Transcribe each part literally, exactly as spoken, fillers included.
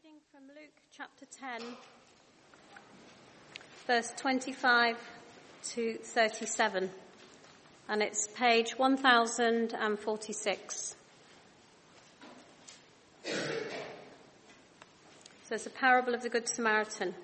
reading from Luke chapter ten, verse twenty-five to thirty-seven, and it's page one thousand forty-six. So it's a parable of the Good Samaritan.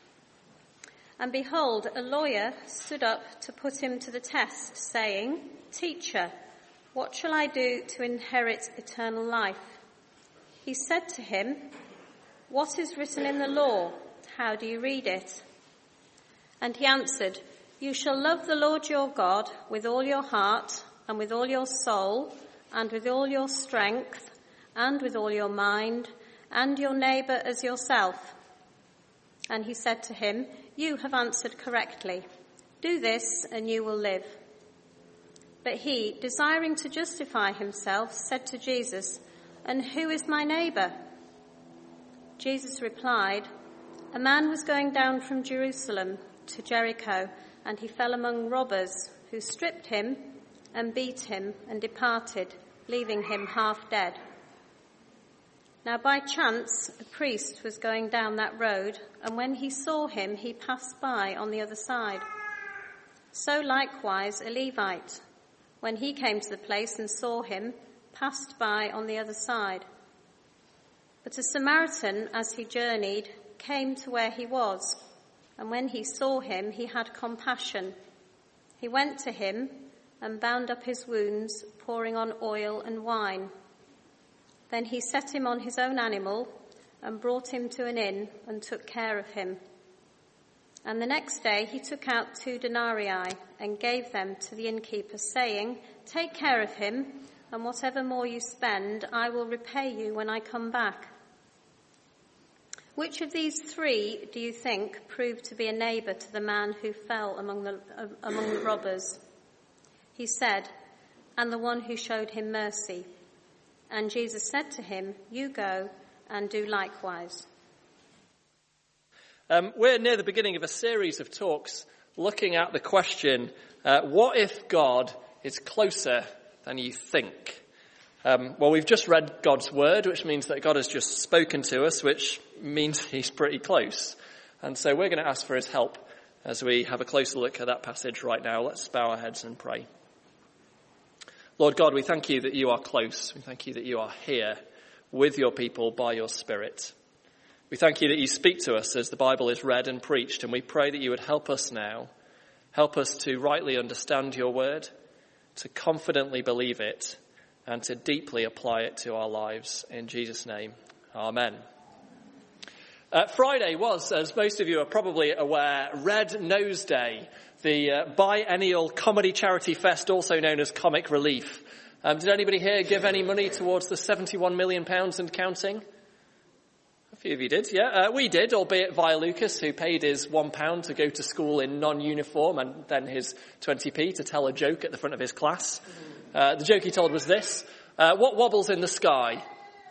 And behold, a lawyer stood up to put him to the test, saying, "Teacher, what shall I do to inherit eternal life?" He said to him, "What is written in the law? How do you read it?" And he answered, "You shall love the Lord your God with all your heart, and with all your soul, and with all your strength, and with all your mind, and your neighbour as yourself." And he said to him, "You have answered correctly. Do this, and you will live." But he, desiring to justify himself, said to Jesus, "And who is my neighbour?" Jesus replied, "A man was going down from Jerusalem to Jericho, and he fell among robbers, who stripped him and beat him and departed, leaving him half dead. Now by chance a priest was going down that road, and when he saw him, he passed by on the other side. So likewise a Levite, when he came to the place and saw him, passed by on the other side. But a Samaritan, as he journeyed, came to where he was, and when he saw him, he had compassion. He went to him and bound up his wounds, pouring on oil and wine. Then he set him on his own animal and brought him to an inn and took care of him. And the next day he took out two denarii and gave them to the innkeeper, saying, 'Take care of him, and whatever more you spend, I will repay you when I come back.' Which of these three do you think proved to be a neighbour to the man who fell among the, uh, among the robbers?" He said, "And the one who showed him mercy." And Jesus said to him, "You go and do likewise." Um, we're near the beginning of a series of talks looking at the question, uh, what if God is closer than you think? Um, well, we've just read God's word, which means that God has just spoken to us, which means he's pretty close. And so we're going to ask for his help as we have a closer look at that passage right now. Let's bow our heads and pray. Lord God, we thank you that you are close. We thank you that you are here with your people by your Spirit. We thank you that you speak to us as the Bible is read and preached, and we pray that you would help us now. Help us to rightly understand your word, to confidently believe it, and to deeply apply it to our lives. In Jesus' name, amen. Uh, Friday was, as most of you are probably aware, Red Nose Day, the uh, biennial comedy charity fest, also known as Comic Relief. Um, did anybody here give any money towards the seventy-one million pounds and counting? A few of you did, yeah. Uh, we did, albeit via Lucas, who paid his one pound to go to school in non-uniform and then his twenty p to tell a joke at the front of his class. Uh, the joke he told was this: uh, what wobbles in the sky?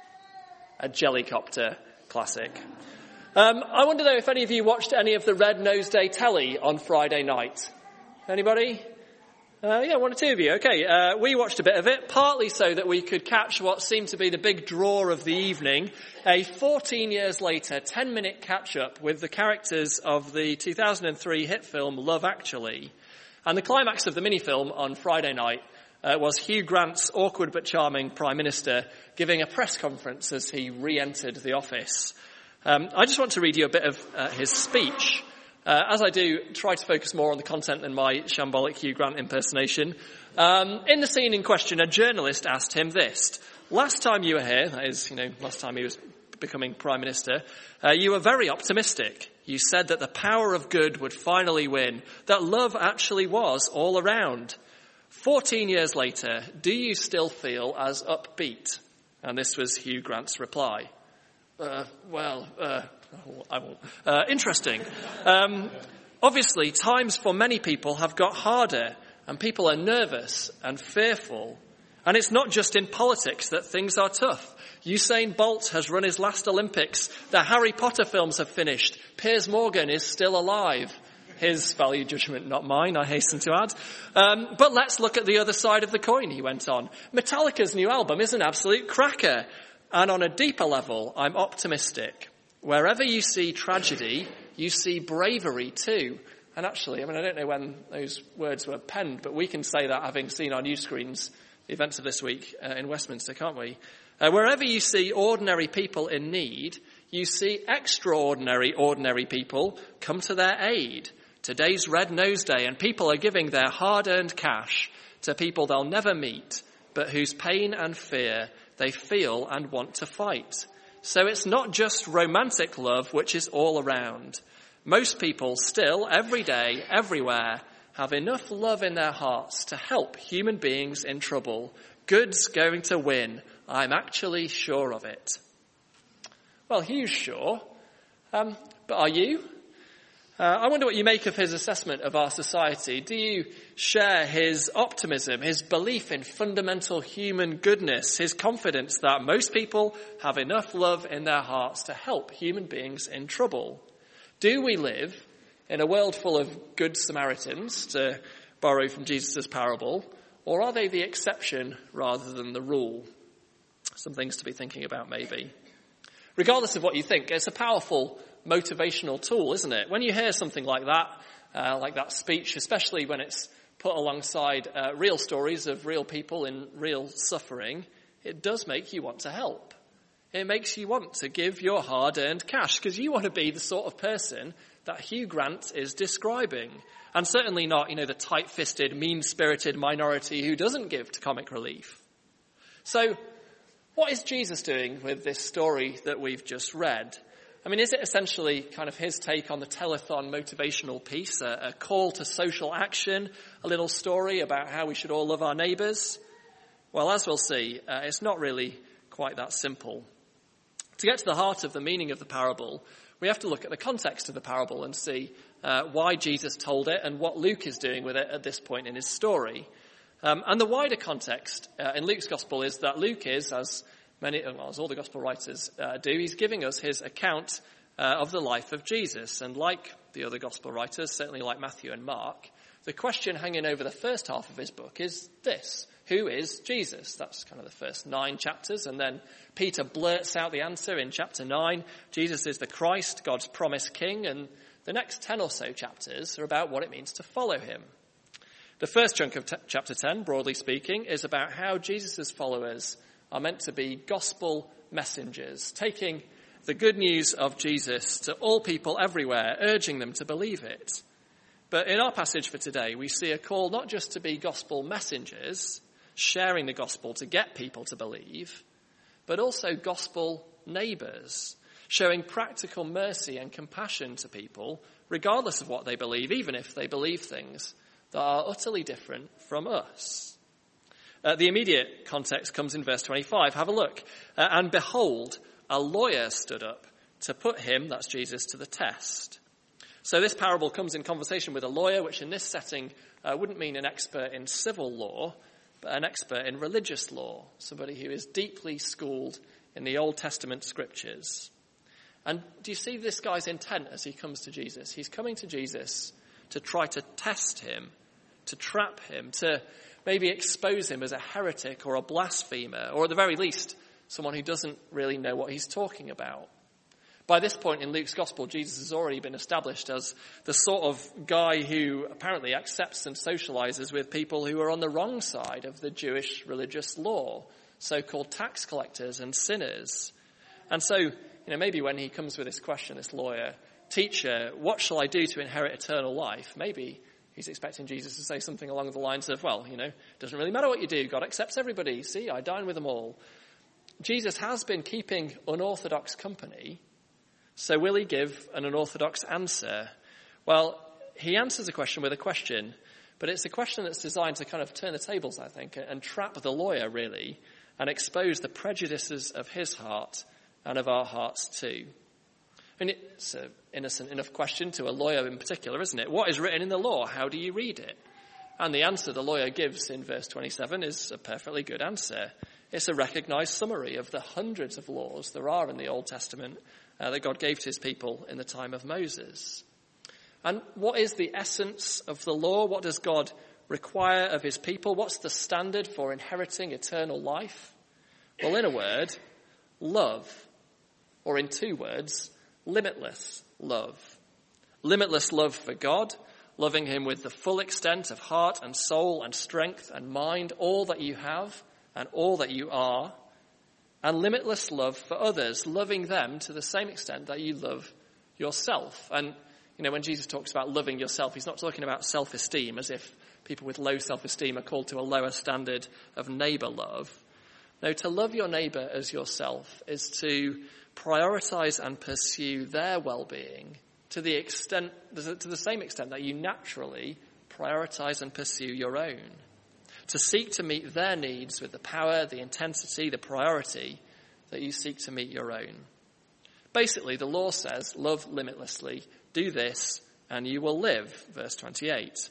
A jellycopter. Classic. Um, I wonder though if any of you watched any of the Red Nose Day telly on Friday night. Anybody? Uh, yeah, one or two of you. Okay, uh, we watched a bit of it, partly so that we could catch what seemed to be the big draw of the evening, a fourteen years later, ten minute catch-up with the characters of the two thousand three hit film Love Actually. And the climax of the mini-film on Friday night uh, was Hugh Grant's awkward but charming Prime Minister giving a press conference as he re-entered the office. Um, I just want to read you a bit of uh, his speech. Uh, as I do, try to focus more on the content than my shambolic Hugh Grant impersonation. Um, in the scene in question, a journalist asked him this: "Last time you were here," that is, you know, last time he was becoming Prime Minister, uh, "you were very optimistic. You said that the power of good would finally win, that love actually was all around. Fourteen years later, do you still feel as upbeat?" And this was Hugh Grant's reply. Uh, well, uh, I won't. Uh, interesting. Um, obviously, times for many people have got harder, and people are nervous and fearful. And it's not just in politics that things are tough. Usain Bolt has run his last Olympics. The Harry Potter films have finished. Piers Morgan is still alive. His value judgment, not mine, I hasten to add. Um, but let's look at the other side of the coin, he went on. Metallica's new album is an absolute cracker. And on a deeper level, I'm optimistic. Wherever you see tragedy, you see bravery too. And actually, I mean, I don't know when those words were penned, but we can say that having seen our news screens, the events of this week uh, in Westminster, can't we? Uh, wherever you see ordinary people in need, you see extraordinary, ordinary people come to their aid. Today's Red Nose Day, and people are giving their hard-earned cash to people they'll never meet, but whose pain and fear they feel and want to fight. So it's not just romantic love which is all around. Most people still, every day, everywhere, have enough love in their hearts to help human beings in trouble. Good's going to win. I'm actually sure of it. Well, Hugh's sure. Um, but are you? Uh, I wonder what you make of his assessment of our society. Do you share his optimism, his belief in fundamental human goodness, his confidence that most people have enough love in their hearts to help human beings in trouble? Do we live in a world full of good Samaritans, to borrow from Jesus' parable, or are they the exception rather than the rule? Some things to be thinking about, maybe. Regardless of what you think, it's a powerful motivational tool, isn't it? When you hear something like that, uh, like that speech, especially when it's put alongside uh, real stories of real people in real suffering, it does make you want to help. It makes you want to give your hard-earned cash, because you want to be the sort of person that Hugh Grant is describing. And certainly not, you know, the tight-fisted, mean-spirited minority who doesn't give to comic relief. So, what is Jesus doing with this story that we've just read? I mean, is it essentially kind of his take on the telethon motivational piece, a, a call to social action, a little story about how we should all love our neighbours? Well, as we'll see, uh, it's not really quite that simple. To get to the heart of the meaning of the parable, we have to look at the context of the parable and see uh, why Jesus told it and what Luke is doing with it at this point in his story. Um, and the wider context uh, in Luke's gospel is that Luke is, as many, well, as all the gospel writers uh, do, he's giving us his account uh, of the life of Jesus. And like the other gospel writers, certainly like Matthew and Mark, the question hanging over the first half of his book is this: who is Jesus? That's kind of the first nine chapters. And then Peter blurts out the answer in chapter nine. Jesus is the Christ, God's promised king. And the next ten or so chapters are about what it means to follow him. The first chunk of t- chapter ten, broadly speaking, is about how Jesus' followers are meant to be gospel messengers, taking the good news of Jesus to all people everywhere, urging them to believe it. But in our passage for today, we see a call not just to be gospel messengers, sharing the gospel to get people to believe, but also gospel neighbours, showing practical mercy and compassion to people, regardless of what they believe, even if they believe things that are utterly different from us. Uh, the immediate context comes in verse twenty-five. Have a look. Uh, and behold, a lawyer stood up to put him, that's Jesus, to the test. So this parable comes in conversation with a lawyer, which in this setting uh, wouldn't mean an expert in civil law, but an expert in religious law, somebody who is deeply schooled in the Old Testament scriptures. And do you see this guy's intent as he comes to Jesus? He's coming to Jesus to try to test him, to trap him, to maybe expose him as a heretic or a blasphemer, or at the very least, someone who doesn't really know what he's talking about. By this point in Luke's gospel, Jesus has already been established as the sort of guy who apparently accepts and socializes with people who are on the wrong side of the Jewish religious law, so-called tax collectors and sinners. And so, you know, maybe when he comes with this question, this lawyer, teacher, what shall I do to inherit eternal life? Maybe he's expecting Jesus to say something along the lines of, well, you know, it doesn't really matter what you do. God accepts everybody. See, I dine with them all. Jesus has been keeping unorthodox company. So will he give an unorthodox answer? Well, he answers a question with a question, but it's a question that's designed to kind of turn the tables, I think, and trap the lawyer, really, and expose the prejudices of his heart and of our hearts too. I mean, it's an innocent enough question to a lawyer in particular, isn't it? What is written in the law? How do you read it? And the answer the lawyer gives in verse twenty-seven is a perfectly good answer. It's a recognized summary of the hundreds of laws there are in the Old Testament uh, that God gave to his people in the time of Moses. And what is the essence of the law? What does God require of his people? What's the standard for inheriting eternal life? Well, in a word, love. Or in two words, limitless love. Limitless love for God, loving him with the full extent of heart and soul and strength and mind, all that you have and all that you are. And limitless love for others, loving them to the same extent that you love yourself. And, you know, when Jesus talks about loving yourself, he's not talking about self-esteem as if people with low self-esteem are called to a lower standard of neighbour love. No, to love your neighbour as yourself is to prioritise and pursue their well-being to the extent, to the same extent that you naturally prioritise and pursue your own. To seek to meet their needs with the power, the intensity, the priority that you seek to meet your own. Basically, the law says, love limitlessly, do this, and you will live, verse twenty-eight.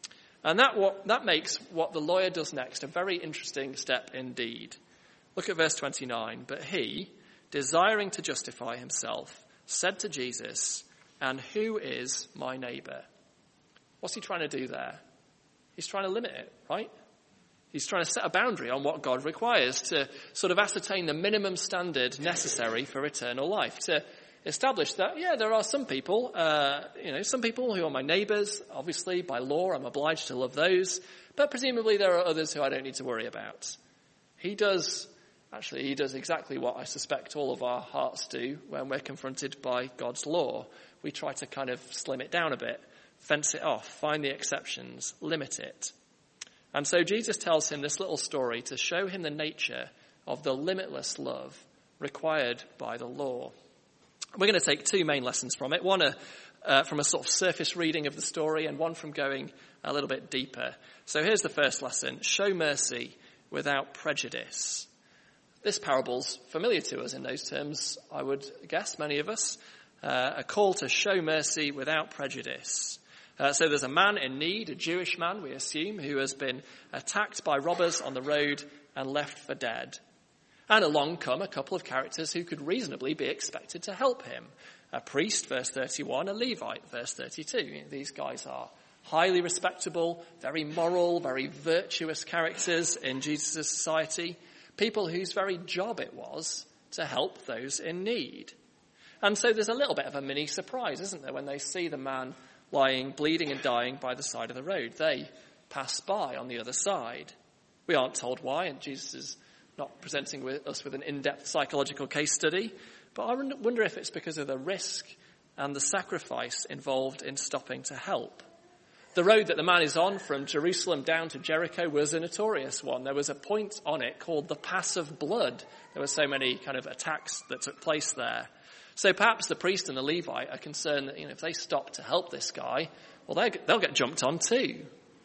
And that what that makes what the lawyer does next a very interesting step indeed. Look at verse twenty-nine. But he, desiring to justify himself, said to Jesus, and who is my neighbour? What's he trying to do there? He's trying to limit it, right? He's trying to set a boundary on what God requires to sort of ascertain the minimum standard necessary for eternal life, to establish that, yeah, there are some people, uh, you know, some people who are my neighbours. Obviously, by law, I'm obliged to love those. But presumably there are others who I don't need to worry about. He does, actually, he does exactly what I suspect all of our hearts do when we're confronted by God's law. We try to kind of slim it down a bit, fence it off, find the exceptions, limit it. And so Jesus tells him this little story to show him the nature of the limitless love required by the law. We're going to take two main lessons from it, one uh, uh, from a sort of surface reading of the story and one from going a little bit deeper. So here's the first lesson: show mercy without prejudice. This parable's familiar to us in those terms, I would guess, many of us. Uh, a call to show mercy without prejudice. Uh, so there's a man in need, a Jewish man, we assume, who has been attacked by robbers on the road and left for dead. And along come a couple of characters who could reasonably be expected to help him. A priest, verse thirty-one, a Levite, verse thirty-two. These guys are highly respectable, very moral, very virtuous characters in Jesus' society. People whose very job it was to help those in need. And so there's a little bit of a mini surprise, isn't there, when they see the man lying, bleeding and dying by the side of the road. They pass by on the other side. We aren't told why, and Jesus is not presenting with us with an in-depth psychological case study, but I wonder if it's because of the risk and the sacrifice involved in stopping to help. The road that the man is on from Jerusalem down to Jericho was a notorious one. There was a point on it called the Pass of Blood. There were so many kind of attacks that took place there. So perhaps the priest and the Levite are concerned that, you know, if they stop to help this guy, well, they'll get jumped on too.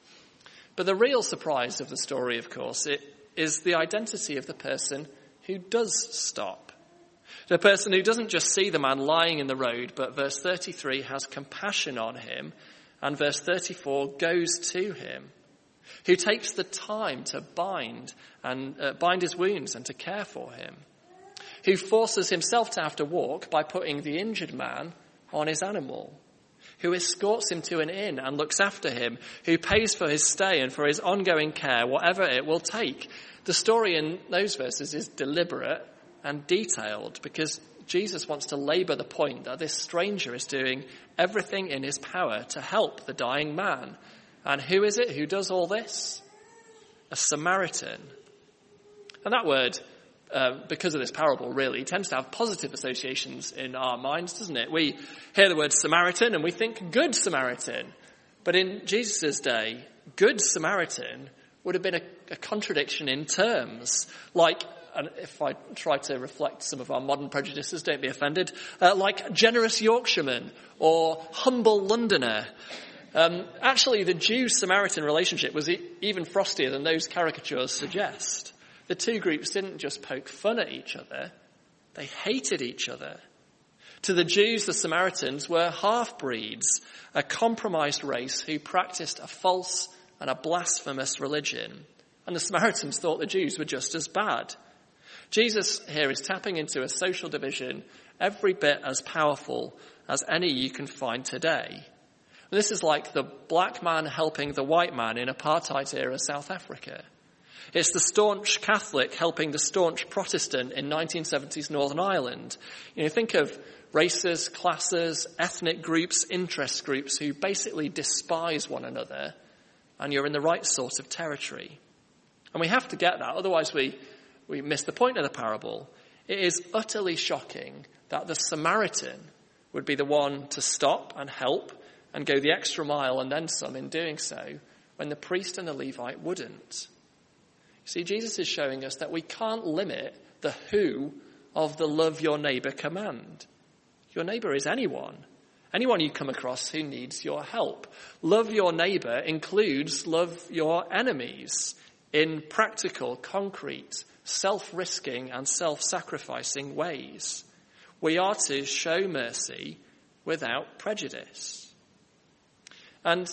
But the real surprise of the story, of course, it is the identity of the person who does stop. The person who doesn't just see the man lying in the road, but verse thirty-three has compassion on him, and verse thirty-four goes to him. Who takes the time to bind and uh, bind his wounds and to care for him. Who forces himself to have to walk by putting the injured man on his animal. Who escorts him to an inn and looks after him. Who pays for his stay and for his ongoing care, whatever it will take. The story in those verses is deliberate and detailed because Jesus wants to labour the point that this stranger is doing everything in his power to help the dying man. And who is it who does all this? A Samaritan. And that word, Uh, because of this parable, really, tends to have positive associations in our minds, doesn't it? We hear the word Samaritan and we think Good Samaritan. But in Jesus' day, Good Samaritan would have been a, a contradiction in terms. Like, and if I try to reflect some of our modern prejudices, don't be offended, uh, like generous Yorkshireman or humble Londoner. Um, actually, the Jew-Samaritan relationship was e- even frostier than those caricatures suggest. The two groups didn't just poke fun at each other, they hated each other. To the Jews, the Samaritans were half-breeds, a compromised race who practiced a false and a blasphemous religion. And the Samaritans thought the Jews were just as bad. Jesus here is tapping into a social division every bit as powerful as any you can find today. And this is like the black man helping the white man in apartheid-era South Africa. It's the staunch Catholic helping the staunch Protestant in nineteen seventies Northern Ireland. You know, think of races, classes, ethnic groups, interest groups who basically despise one another, and you're in the right sort of territory. And we have to get that, otherwise we, we miss the point of the parable. It is utterly shocking that the Samaritan would be the one to stop and help and go the extra mile and then some in doing so, when the priest and the Levite wouldn't. See, Jesus is showing us that we can't limit the who of the love your neighbour command. Your neighbour is anyone. Anyone you come across who needs your help. Love your neighbour includes love your enemies in practical, concrete, self-risking and self-sacrificing ways. We are to show mercy without prejudice. And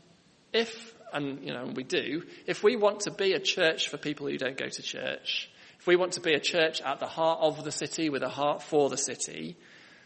if And, you know, we do, if we want to be a church for people who don't go to church, if we want to be a church at the heart of the city with a heart for the city,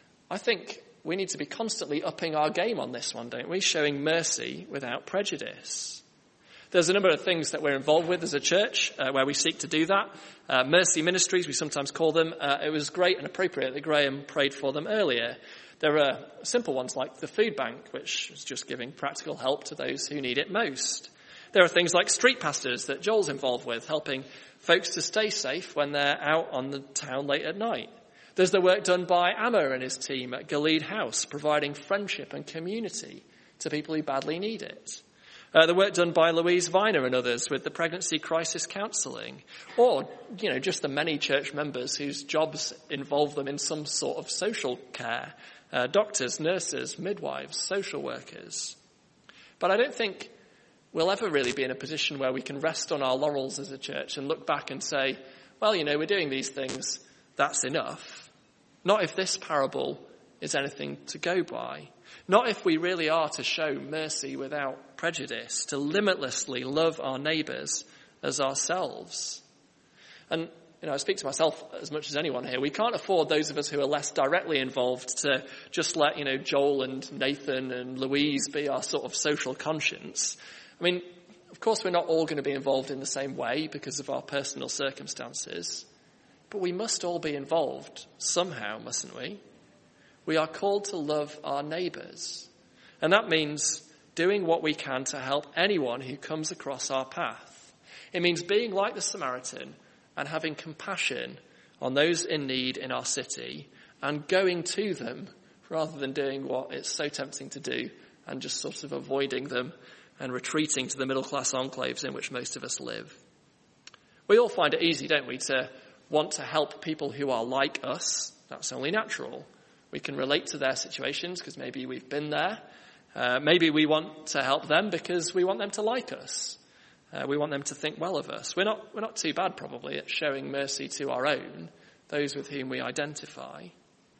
I think we need to be constantly upping our game on this one, don't we? Showing mercy without prejudice. There's a number of things that we're involved with as a church uh, where we seek to do that. Uh, mercy ministries, we sometimes call them. Uh, it was great and appropriate that Graham prayed for them earlier. There are simple ones like the food bank, which is just giving practical help to those who need it most. There are things like street pastors that Joel's involved with, helping folks to stay safe when they're out on the town late at night. There's the work done by Amma and his team at Gilead House, providing friendship and community to people who badly need it. Uh, the work done by Louise Viner and others with the pregnancy crisis counselling, or, you know, just the many church members whose jobs involve them in some sort of social care. Uh, doctors, nurses, midwives, social workers. But I don't think we'll ever really be in a position where we can rest on our laurels as a church and look back and say, well, you know, we're doing these things, that's enough. Not if this parable is anything to go by. Not if we really are to show mercy without prejudice, to limitlessly love our neighbours as ourselves. And You know, I speak to myself as much as anyone here. We can't afford those of us who are less directly involved to just let, you know, Joel and Nathan and Louise be our sort of social conscience. I mean, of course, we're not all going to be involved in the same way because of our personal circumstances. But we must all be involved somehow, mustn't we? We are called to love our neighbours. And that means doing what we can to help anyone who comes across our path. It means being like the Samaritan and having compassion on those in need in our city and going to them rather than doing what it's so tempting to do and just sort of avoiding them and retreating to the middle-class enclaves in which most of us live. We all find it easy, don't we, to want to help people who are like us. That's only natural. We can relate to their situations because maybe we've been there. Uh, maybe we want to help them because we want them to like us. Uh, we want them to think well of us. We're not, we're not too bad, probably, at showing mercy to our own, those with whom we identify.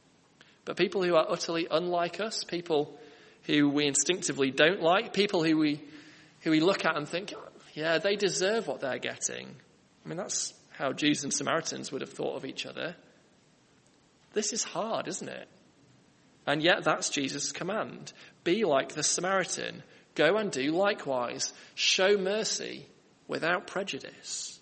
But people who are utterly unlike us, people who we instinctively don't like, people who we, who we look at and think, yeah, they deserve what they're getting. I mean, that's how Jews and Samaritans would have thought of each other. This is hard, isn't it? And yet that's Jesus' command. Be like the Samaritan. Go and do likewise. Show mercy without prejudice.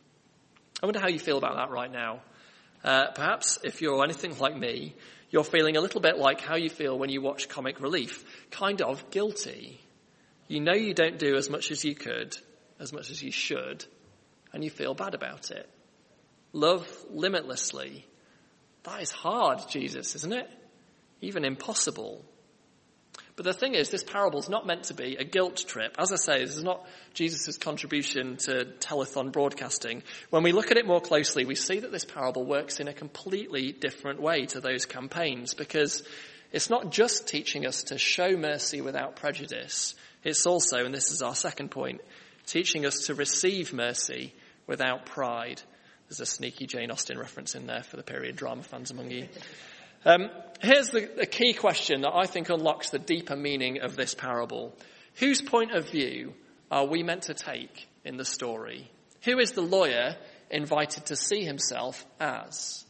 I wonder how you feel about that right now. Uh, perhaps if you're anything like me, you're feeling a little bit like how you feel when you watch Comic Relief. Kind of guilty. You know you don't do as much as you could, as much as you should, and you feel bad about it. Love limitlessly. That is hard, Jesus, isn't it? Even impossible. But the thing is, this parable is not meant to be a guilt trip. As I say, this is not Jesus' contribution to telethon broadcasting. When we look at it more closely, we see that this parable works in a completely different way to those campaigns, because it's not just teaching us to show mercy without prejudice. It's also, and this is our second point, teaching us to receive mercy without pride. There's a sneaky Jane Austen reference in there for the period drama fans among you. Um, here's the, the key question that I think unlocks the deeper meaning of this parable. Whose point of view are we meant to take in the story? Who is the lawyer invited to see himself as?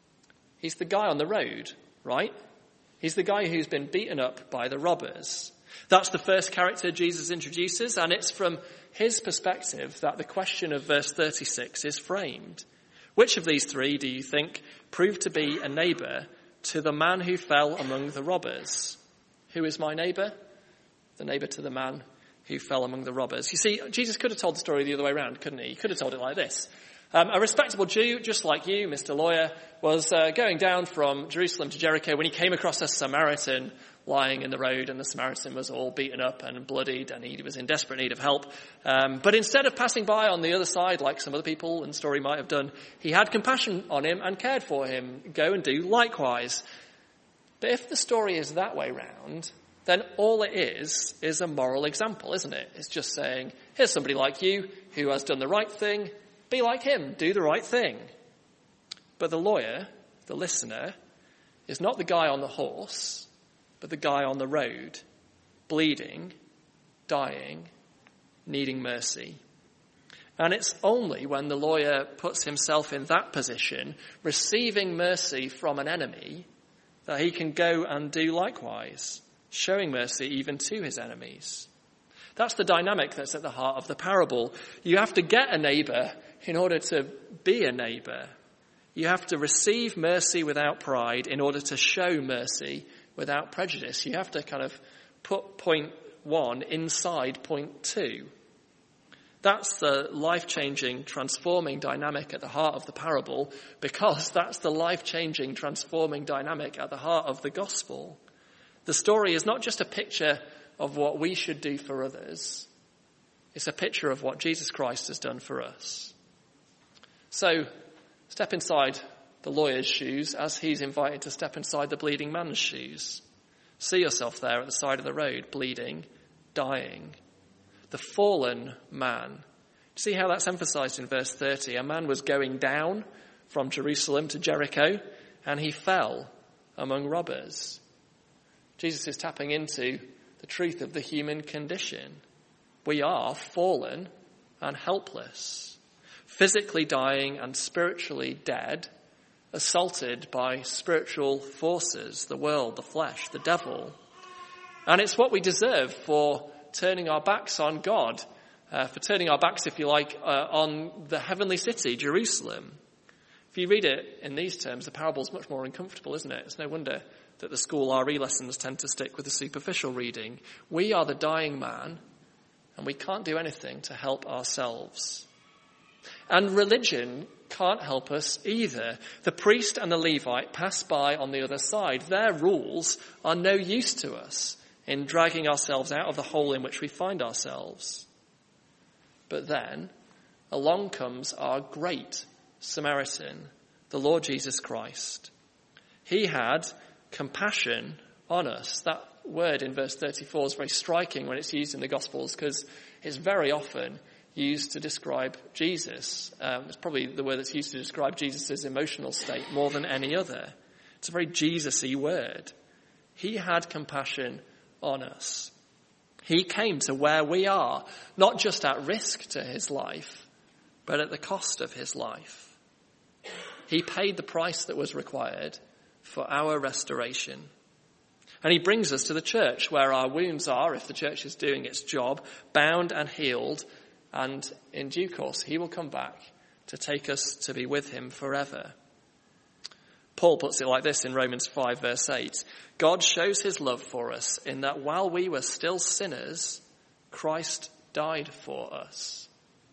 He's the guy on the road, right? He's the guy who's been beaten up by the robbers. That's the first character Jesus introduces, and it's from his perspective that the question of verse thirty-six is framed. Which of these three do you think proved to be a neighbour to the man who fell among the robbers? Who is my neighbour? The neighbour to the man who fell among the robbers. You see, Jesus could have told the story the other way around, couldn't he? He could have told it like this. Um, a respectable Jew, just like you, Mister Lawyer, was uh, going down from Jerusalem to Jericho when he came across a Samaritan lying in the road, and the Samaritan was all beaten up and bloodied, and he was in desperate need of help. Um, but instead of passing by on the other side, like some other people in the story might have done, he had compassion on him and cared for him. Go and do likewise. But if the story is that way round, then all it is is a moral example, isn't it? It's just saying, here's somebody like you who has done the right thing. Be like him, do the right thing. But the lawyer, the listener, is not the guy on the horse, but the guy on the road, bleeding, dying, needing mercy. And it's only when the lawyer puts himself in that position, receiving mercy from an enemy, that he can go and do likewise, showing mercy even to his enemies. That's the dynamic that's at the heart of the parable. You have to get a neighbour in order to be a neighbour. You have to receive mercy without pride in order to show mercy without prejudice. You have to kind of put point one inside point two. That's the life-changing, transforming dynamic at the heart of the parable, because that's the life-changing, transforming dynamic at the heart of the gospel. The story is not just a picture of what we should do for others. It's a picture of what Jesus Christ has done for us. So, step inside the lawyer's shoes as he's invited to step inside the bleeding man's shoes. See yourself there at the side of the road, bleeding, dying. The fallen man. See how that's emphasized in verse thirty. A man was going down from Jerusalem to Jericho, and he fell among robbers. Jesus is tapping into the truth of the human condition. We are fallen and helpless, physically dying and spiritually dead, assaulted by spiritual forces, the world, the flesh, the devil. And it's what we deserve for turning our backs on God, uh, for turning our backs, if you like, uh, on the heavenly city, Jerusalem. If you read it in these terms, the parable's much more uncomfortable, isn't it? It's no wonder that the school R E lessons tend to stick with the superficial reading. We are the dying man, and we can't do anything to help ourselves. And religion can't help us either. The priest and the Levite pass by on the other side. Their rules are no use to us in dragging ourselves out of the hole in which we find ourselves. But then, along comes our great Samaritan, the Lord Jesus Christ. He had compassion on us. That word in verse thirty-four is very striking when it's used in the Gospels, because it's very often used to describe Jesus. Um, it's probably the word that's used to describe Jesus' emotional state more than any other. It's a very Jesus-y word. He had compassion on us. He came to where we are, not just at risk to his life, but at the cost of his life. He paid the price that was required for our restoration. And he brings us to the church, where our wounds are, if the church is doing its job, bound and healed. And in due course, he will come back to take us to be with him forever. Paul puts it like this in Romans five, verse eight. God shows his love for us in that while we were still sinners, Christ died for us.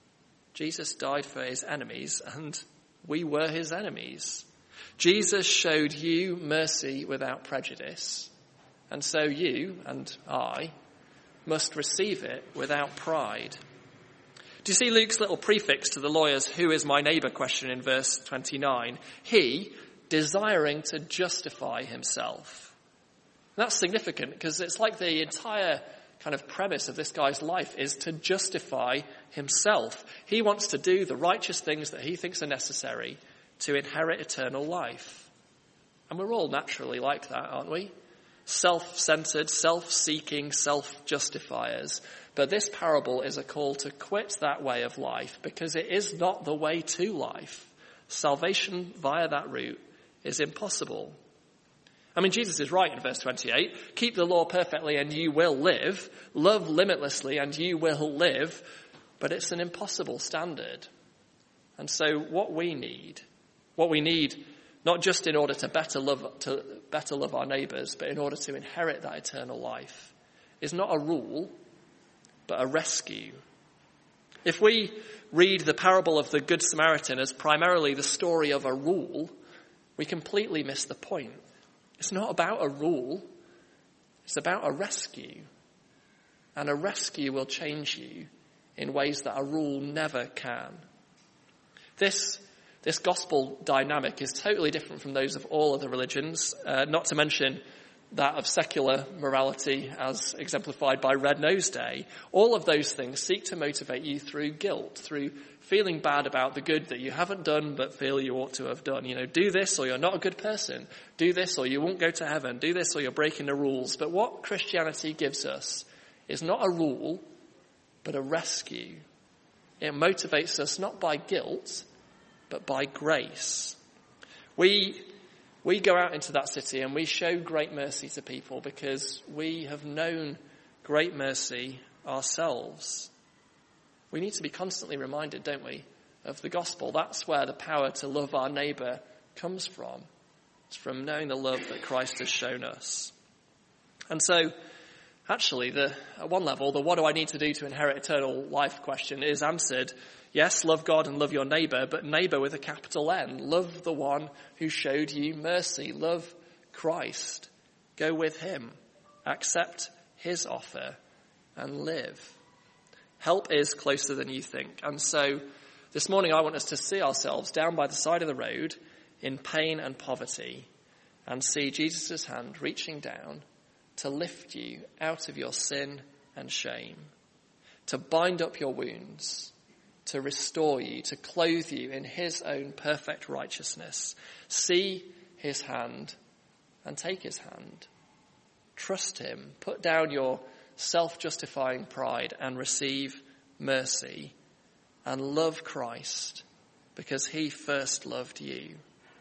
Jesus died for his enemies, and we were his enemies. Jesus showed you mercy without prejudice, and so you and I must receive it without pride. Do you see Luke's little prefix to the lawyer's "who is my neighbour" question in verse twenty-nine? He, desiring to justify himself. And that's significant, because it's like the entire kind of premise of this guy's life is to justify himself. He wants to do the righteous things that he thinks are necessary to inherit eternal life. And we're all naturally like that, aren't we? Self-centered, self-seeking, self-justifiers. But this parable is a call to quit that way of life, because it is not the way to life. Salvation via that route is impossible. I mean, Jesus is right in verse twenty-eight. Keep the law perfectly and you will live. Love limitlessly and you will live. But it's an impossible standard. And so what we need, what we need, not just in order to better love, to better love our neighbours, but in order to inherit that eternal life, is not a rule, but a rescue. If we read the parable of the Good Samaritan as primarily the story of a rule, we completely miss the point. It's not about a rule. It's about a rescue. And a rescue will change you in ways that a rule never can. This, this gospel dynamic is totally different from those of all other religions, uh, not to mention that of secular morality as exemplified by Red Nose Day. All of those things seek to motivate you through guilt, through feeling bad about the good that you haven't done but feel you ought to have done. You know, do this or you're not a good person. Do this or you won't go to heaven. Do this or you're breaking the rules. But what Christianity gives us is not a rule, but a rescue. It motivates us not by guilt, but by grace. We We go out into that city and we show great mercy to people because we have known great mercy ourselves. We need to be constantly reminded, don't we, of the gospel. That's where the power to love our neighbour comes from. It's from knowing the love that Christ has shown us. And so, actually, the, at one level, the what do I need to do to inherit eternal life question is answered. Yes, love God and love your neighbour, but neighbour with a capital N. Love the one who showed you mercy. Love Christ. Go with him. Accept his offer and live. Help is closer than you think. And so this morning I want us to see ourselves down by the side of the road in pain and poverty and see Jesus' hand reaching down to lift you out of your sin and shame, to bind up your wounds, to restore you, to clothe you in his own perfect righteousness. See his hand and take his hand. Trust him. Put down your self-justifying pride and receive mercy and love Christ because he first loved you.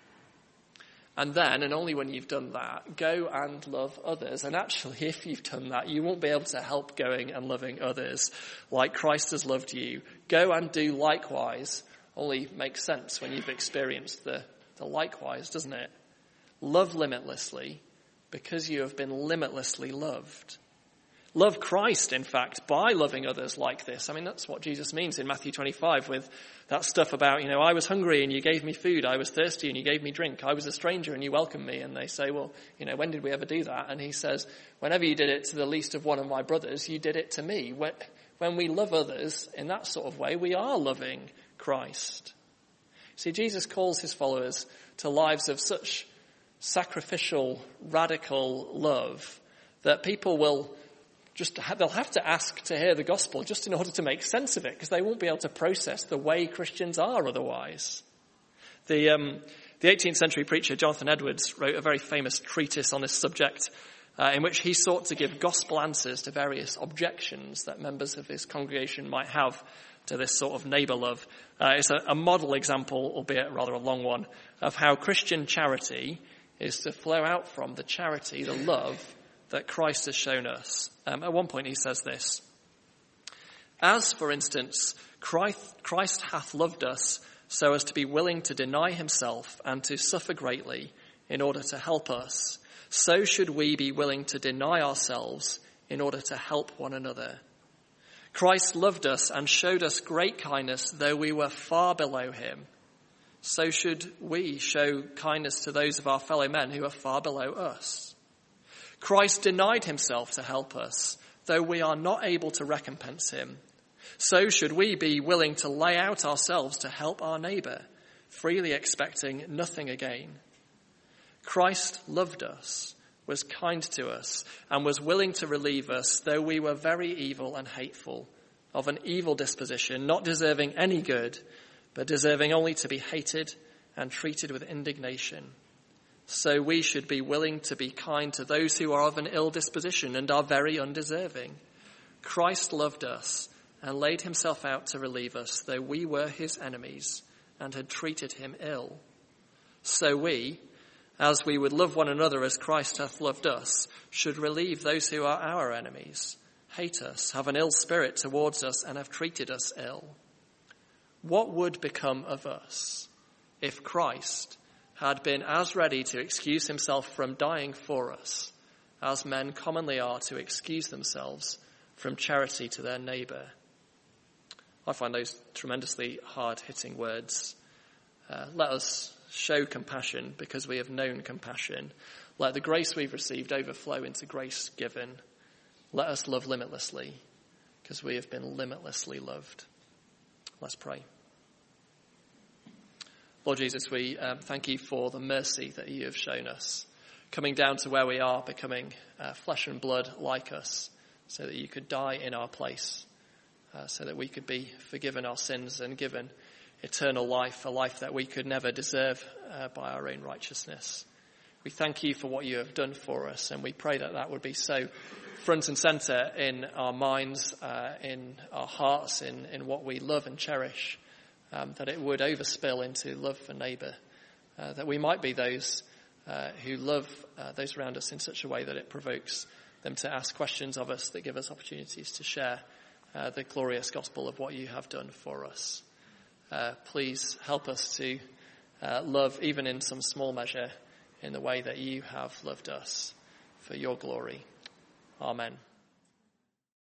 And then, and only when you've done that, go and love others. And actually, if you've done that, you won't be able to help going and loving others like Christ has loved you. Go and do likewise. Only makes sense when you've experienced the, the likewise, doesn't it? Love limitlessly because you have been limitlessly loved. Love Christ, in fact, by loving others like this. I mean, that's what Jesus means in Matthew twenty-five with that stuff about, you know, I was hungry and you gave me food. I was thirsty and you gave me drink. I was a stranger and you welcomed me. And they say, well, you know, when did we ever do that? And he says, whenever you did it to the least of one of my brothers, you did it to me. When we love others in that sort of way, we are loving Christ. See, Jesus calls his followers to lives of such sacrificial, radical love that people will Just have, they'll have to ask to hear the gospel just in order to make sense of it, because they won't be able to process the way Christians are otherwise. The, um, the eighteenth century preacher Jonathan Edwards wrote a very famous treatise on this subject uh, in which he sought to give gospel answers to various objections that members of his congregation might have to this sort of neighbour love. Uh, it's a, a model example, albeit rather a long one, of how Christian charity is to flow out from the charity, the love that Christ has shown us. Um, at one point he says this: as, for instance, Christ, Christ hath loved us so as to be willing to deny himself and to suffer greatly in order to help us, so should we be willing to deny ourselves in order to help one another. Christ loved us and showed us great kindness, though we were far below him. So should we show kindness to those of our fellow men who are far below us. Christ denied himself to help us, though we are not able to recompense him. So should we be willing to lay out ourselves to help our neighbour, freely expecting nothing again. Christ loved us, was kind to us, and was willing to relieve us, though we were very evil and hateful, of an evil disposition, not deserving any good, but deserving only to be hated and treated with indignation. So we should be willing to be kind to those who are of an ill disposition and are very undeserving. Christ loved us and laid himself out to relieve us, though we were his enemies and had treated him ill. So we, as we would love one another as Christ hath loved us, should relieve those who are our enemies, hate us, have an ill spirit towards us, and have treated us ill. What would become of us if Christ had been as ready to excuse himself from dying for us as men commonly are to excuse themselves from charity to their neighbour? I find those tremendously hard-hitting words. Uh, let us show compassion because we have known compassion. Let the grace we've received overflow into grace given. Let us love limitlessly because we have been limitlessly loved. Let's pray. Lord Jesus, we um, thank you for the mercy that you have shown us, coming down to where we are, becoming uh, flesh and blood like us, so that you could die in our place, uh, so that we could be forgiven our sins and given eternal life, a life that we could never deserve uh, by our own righteousness. We thank you for what you have done for us, and we pray that that would be so front and centre in our minds, uh, in our hearts, in, in what we love and cherish, um, that it would overspill into love for neighbour, uh, that we might be those uh, who love uh, those around us in such a way that it provokes them to ask questions of us that give us opportunities to share uh, the glorious gospel of what you have done for us. Uh, please help us to uh, love, even in some small measure, in the way that you have loved us, for your glory. Amen.